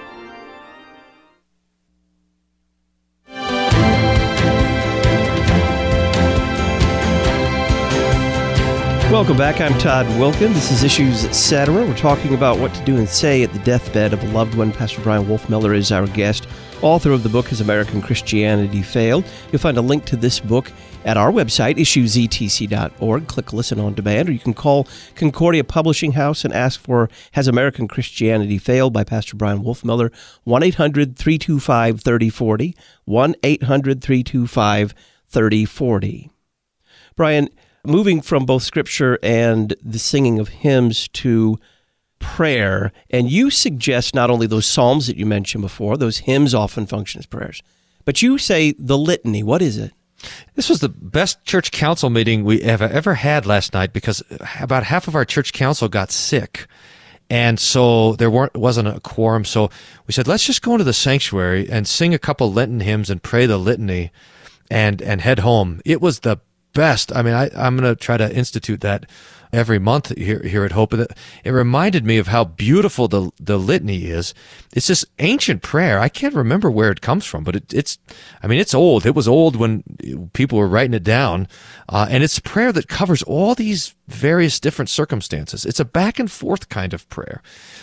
Welcome back. I'm Todd Wilkin. This is Issues, et cetera. We're talking about what to do and say at the deathbed of a loved one. Pastor Brian Wolfmueller is our guest. Author of the book, Has American Christianity Failed? You'll find a link to this book at our website, issues e t c dot org. Click Listen on Demand, or you can call Concordia Publishing House and ask for Has American Christianity Failed by Pastor Brian Wolfmueller, one eight hundred, three two five, three oh four oh, one eight hundred, three two five, three oh four oh. Brian, moving from both Scripture and the singing of hymns to prayer, and you suggest not only those psalms that you mentioned before, those hymns often function as prayers, but you say the litany. What is it? This was the best church council meeting we have ever had last night, because about half of our church council got sick. And so there weren't, wasn't a quorum. So we said, let's just go into the sanctuary and sing a couple Lenten hymns and pray the litany and, and head home. It was the best. I mean, I, I'm going to try to institute that every month here here at Hope. It, it reminded me of how beautiful the the litany is. It's this ancient prayer. I can't remember where it comes from, but it, it's, I mean, it's old. It was old when people were writing it down. Uh, and it's a prayer that covers all these various different circumstances. It's a back and forth kind of prayer.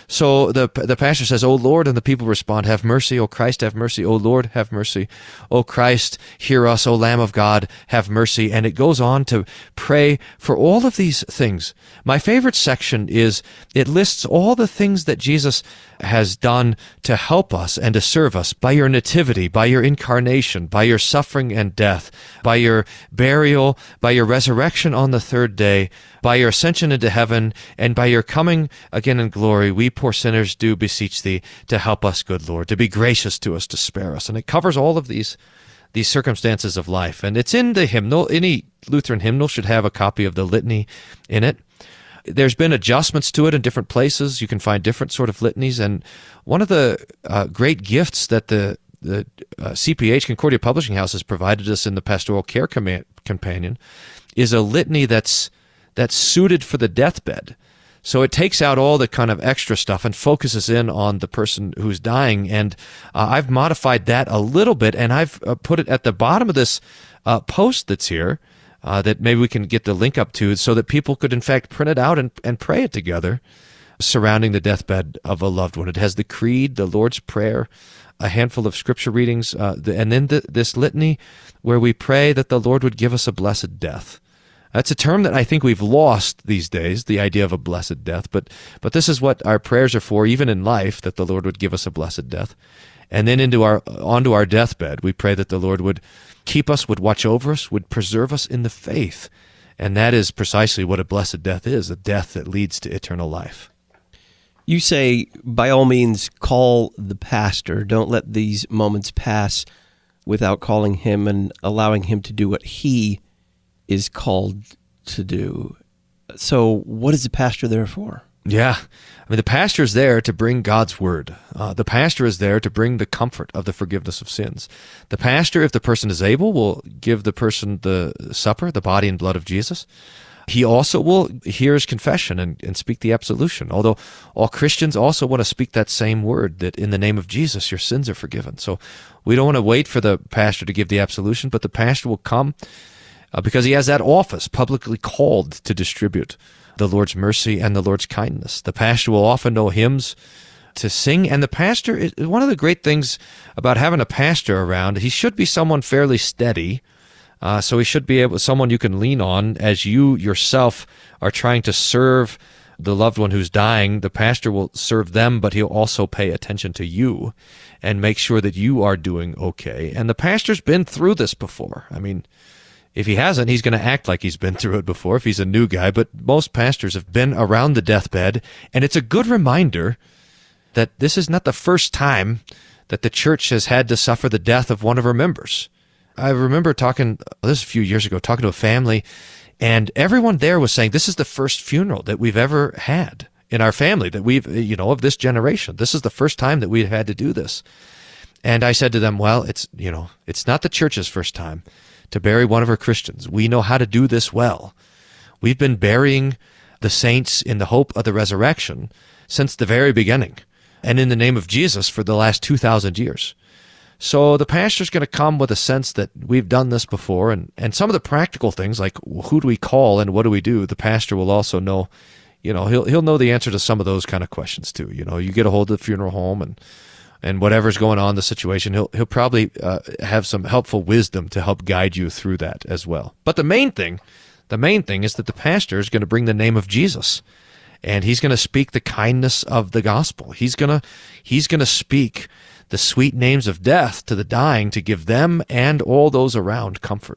So the the pastor says, "O Lord," and the people respond, "Have mercy, O Christ, have mercy. O Lord, have mercy. O Christ, hear us. O Lamb of God, have mercy." And it goes on to pray for all of these things. My favorite section is it lists all the things that Jesus has done to help us and to serve us by your nativity, by your incarnation, by your suffering and death, by your burial, by your resurrection on the third day, by your ascension into heaven, and by your coming again in glory. We poor sinners do beseech thee to help us, good Lord, to be gracious to us, to spare us. And it covers all of these these circumstances of life. And it's in the hymnal. Any Lutheran hymnal should have a copy of the litany in it. There's been adjustments to it in different places. You can find different sort of litanies. And one of the uh, great gifts that the, the uh, C P H, Concordia Publishing House, has provided us in the Pastoral Care Com- Companion is a litany that's that's suited for the deathbed. So it takes out all the kind of extra stuff and focuses in on the person who's dying. And uh, I've modified that a little bit, and I've uh, put it at the bottom of this uh, post that's here uh, that maybe we can get the link up to, so that people could, in fact, print it out and, and pray it together surrounding the deathbed of a loved one. It has the Creed, the Lord's Prayer, a handful of scripture readings, uh, the, and then the, this litany where we pray that the Lord would give us a blessed death. That's a term that I think we've lost these days, the idea of a blessed death. But but this is what our prayers are for, even in life, that the Lord would give us a blessed death. And then into our onto our deathbed, we pray that the Lord would keep us, would watch over us, would preserve us in the faith. And that is precisely what a blessed death is, a death that leads to eternal life. You say, by all means, call the pastor. Don't let these moments pass without calling him and allowing him to do what he is called to do. So what is the pastor there for? Yeah. I mean, the pastor is there to bring God's word. Uh, the pastor is there to bring the comfort of the forgiveness of sins. The pastor, if the person is able, will give the person the supper, the body and blood of Jesus. He also will hear his confession and, and speak the absolution, although all Christians also want to speak that same word, that in the name of Jesus, your sins are forgiven. So we don't want to wait for the pastor to give the absolution, but the pastor will come Uh, because he has that office publicly called to distribute the Lord's mercy and the Lord's kindness. The pastor will often know hymns to sing, and the pastor is one of the great things about having a pastor around. He should be someone fairly steady, uh, so he should be able someone you can lean on as you yourself are trying to serve the loved one who's dying. The pastor will serve them, but he'll also pay attention to you and make sure that you are doing okay. And the pastor's been through this before. I mean, if he hasn't, he's going to act like he's been through it before if he's a new guy. But most pastors have been around the deathbed, and it's a good reminder that this is not the first time that the church has had to suffer the death of one of her members. I remember talking, this is a few years ago, talking to a family, and everyone there was saying, this is the first funeral that we've ever had in our family, that we've, you know, of this generation. This is the first time that we've had to do this. And I said to them, well, it's, you know, it's not the church's first time to bury one of her Christians. We know how to do this well. We've been burying the saints in the hope of the resurrection since the very beginning, and in the name of Jesus for the last two thousand years. So the pastor's going to come with a sense that we've done this before, and, and some of the practical things, like who do we call and what do we do, the pastor will also know, you know, he'll he'll know the answer to some of those kind of questions too. You know, you get a hold of the funeral home and and whatever's going on in the situation, he'll he'll probably uh, have some helpful wisdom to help guide you through that as well. But the main thing, the main thing is that the pastor is going to bring the name of Jesus, and he's going to speak the kindness of the gospel. He's gonna he's going to speak the sweet names of death to the dying to give them and all those around comfort.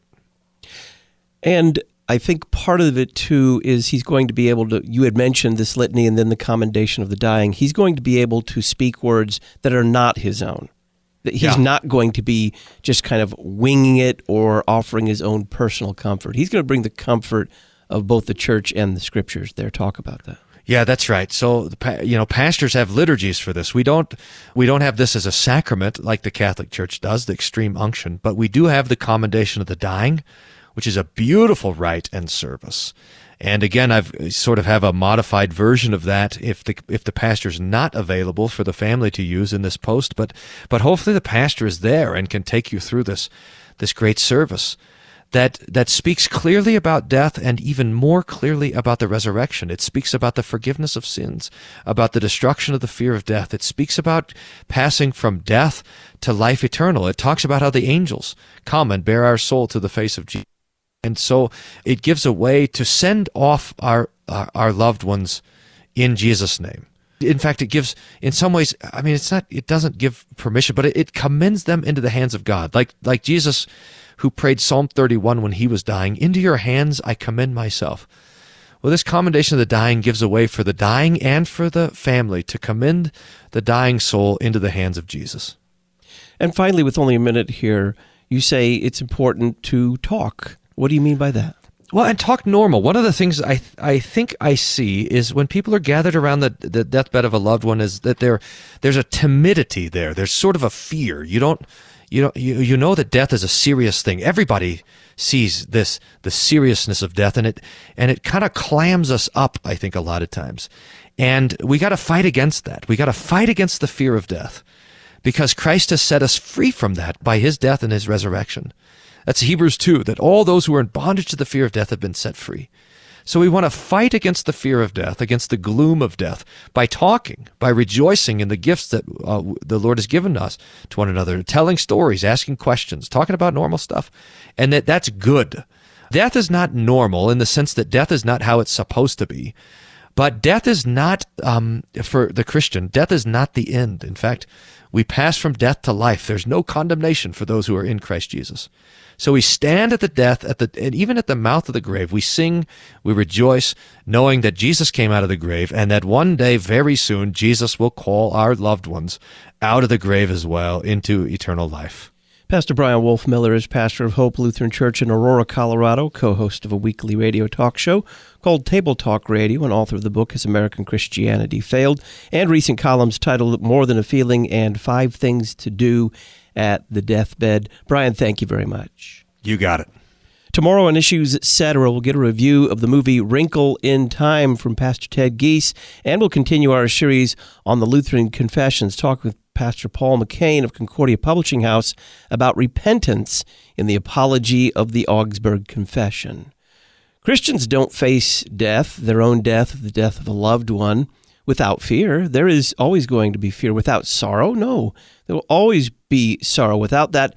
And I think part of it, too, is he's going to be able to, you had mentioned this litany and then the commendation of the dying, he's going to be able to speak words that are not his own. That he's yeah. not going to be just kind of winging it or offering his own personal comfort. He's going to bring the comfort of both the church and the scriptures there. Talk about that. Yeah, that's right. So, you know, pastors have liturgies for this. We don't, we don't have this as a sacrament like the Catholic Church does, the extreme unction, but we do have the commendation of the dying, which is a beautiful rite and service. And again, I've sort of have a modified version of that if the if the pastor's not available for the family to use in this post, but but hopefully the pastor is there and can take you through this this great service that that speaks clearly about death and even more clearly about the resurrection. It speaks about the forgiveness of sins, about the destruction of the fear of death. It speaks about passing from death to life eternal. It talks about how the angels come and bear our soul to the face of Jesus. And so it gives a way to send off our, our our loved ones in Jesus' name. In fact, it gives, in some ways, I mean, it's not, it doesn't give permission, but it, it commends them into the hands of God. Like like Jesus, who prayed Psalm thirty-one when he was dying, "Into your hands I commend myself." Well, this commendation of the dying gives a way for the dying and for the family to commend the dying soul into the hands of Jesus. And finally, with only a minute here, you say it's important to talk. What do you mean by that? Well, and talk normal. One of the things I I think I see is when people are gathered around the, the deathbed of a loved one is that there there's a timidity there. There's sort of a fear. You don't you know you you know that death is a serious thing. Everybody sees this the seriousness of death, and it and it kind of clams us up, I think, a lot of times. And we got to fight against that. We got to fight against the fear of death, because Christ has set us free from that by his death and his resurrection. That's Hebrews two, that all those who are in bondage to the fear of death have been set free. So we want to fight against the fear of death, against the gloom of death, by talking, by rejoicing in the gifts that uh, the Lord has given us to one another, telling stories, asking questions, talking about normal stuff. And that that's good. Death is not normal in the sense that death is not how it's supposed to be. But death is not, um, for the Christian, death is not the end. In fact, we pass from death to life. There's no condemnation for those who are in Christ Jesus. So we stand at the death, at the and even at the mouth of the grave. We sing, we rejoice, knowing that Jesus came out of the grave, and that one day, very soon, Jesus will call our loved ones out of the grave as well into eternal life. Pastor Brian Wolfmueller is pastor of Hope Lutheran Church in Aurora, Colorado, co-host of a weekly radio talk show called Table Talk Radio, and author of the book Has American Christianity Failed? And recent columns titled More Than a Feeling and Five Things to Do at the Deathbed. Brian, thank you very much. You got it. Tomorrow on Issues, et cetera, we'll get a review of the movie Wrinkle in Time from Pastor Ted Giese, and we'll continue our series on the Lutheran Confessions, talking with Pastor Paul McCain of Concordia Publishing House about repentance in the apology of the Augsburg Confession. Christians don't face death, their own death, the death of a loved one, without fear. There is always going to be fear. Without sorrow? No. There will always be sorrow. Without that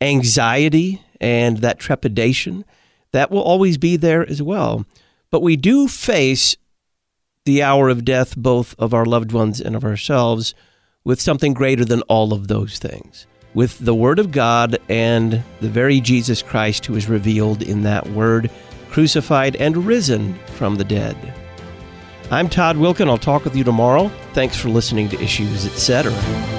anxiety and that trepidation, that will always be there as well. But we do face the hour of death, both of our loved ones and of ourselves, with something greater than all of those things, with the Word of God and the very Jesus Christ who is revealed in that Word, crucified and risen from the dead. I'm Todd Wilken. I'll talk with you tomorrow. Thanks for listening to Issues, et cetera.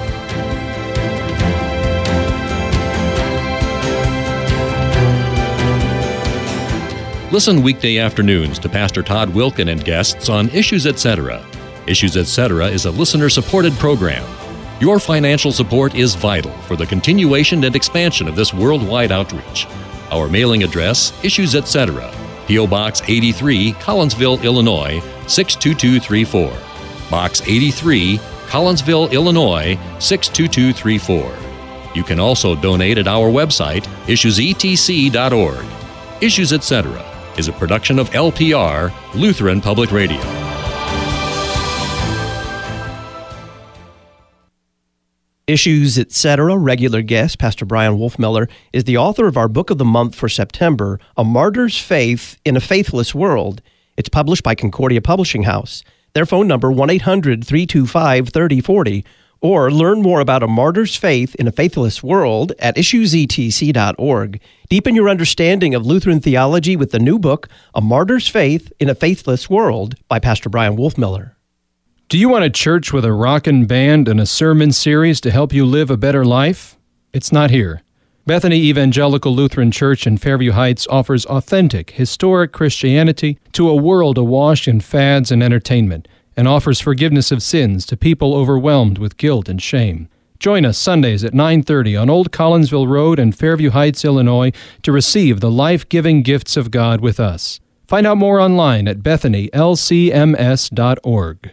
Listen weekday afternoons to Pastor Todd Wilken and guests on Issues, et cetera. Issues, et cetera is a listener-supported program. Your financial support is vital for the continuation and expansion of this worldwide outreach. Our mailing address, Issues, et cetera, P O. Box eighty-three, Collinsville, Illinois, six two two three four. Box eighty-three, Collinsville, Illinois, six two two three four. You can also donate at our website, issues e t c dot org. Issues et cetera is a production of L P R, Lutheran Public Radio. Issues, et cetera. Regular guest, Pastor Brian Wolfmueller, is the author of our book of the month for September, A Martyr's Faith in a Faithless World. It's published by Concordia Publishing House. Their phone number, one eight hundred, three two five, three oh four oh, or learn more about a martyr's faith in a faithless world at issues e t c dot org. Deepen your understanding of Lutheran theology with the new book, A Martyr's Faith in a Faithless World, by Pastor Brian Wolfmueller. Do you want a church with a rockin' band and a sermon series to help you live a better life? It's not here. Bethany Evangelical Lutheran Church in Fairview Heights offers authentic, historic Christianity to a world awash in fads and entertainment, and offers forgiveness of sins to people overwhelmed with guilt and shame. Join us Sundays at nine thirty on Old Collinsville Road in Fairview Heights, Illinois, to receive the life-giving gifts of God with us. Find out more online at bethany l c m s dot org.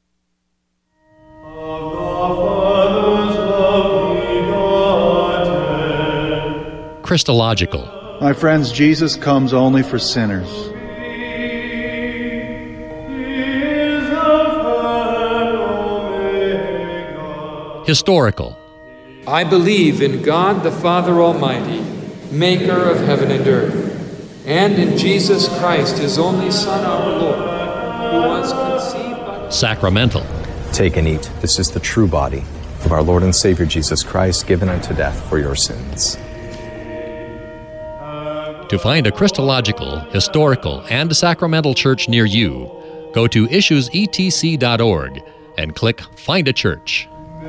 Christological. My friends, Jesus comes only for sinners. Historical. I believe in God the Father Almighty, maker of heaven and earth, and in Jesus Christ, his only Son, our Lord, who was conceived by... Sacramental. Take and eat. This is the true body of our Lord and Savior Jesus Christ, given unto death for your sins. To find a Christological, historical, and sacramental church near you, go to issues e t c dot org and click Find a Church.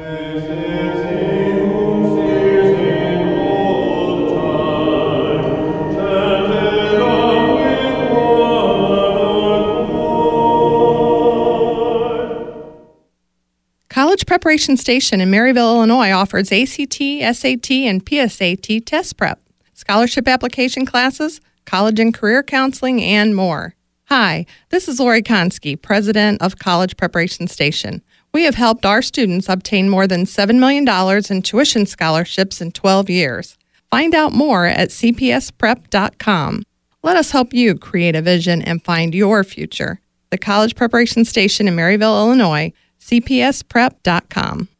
College Preparation Station in Maryville, Illinois offers A C T, S A T, and P S A T test prep, scholarship application classes, college and career counseling, and more. Hi, this is Lori Konski, president of College Preparation Station. We have helped our students obtain more than seven million dollars in tuition scholarships in twelve years. Find out more at c p s prep dot com. Let us help you create a vision and find your future. The College Preparation Station in Maryville, Illinois, c p s prep dot com.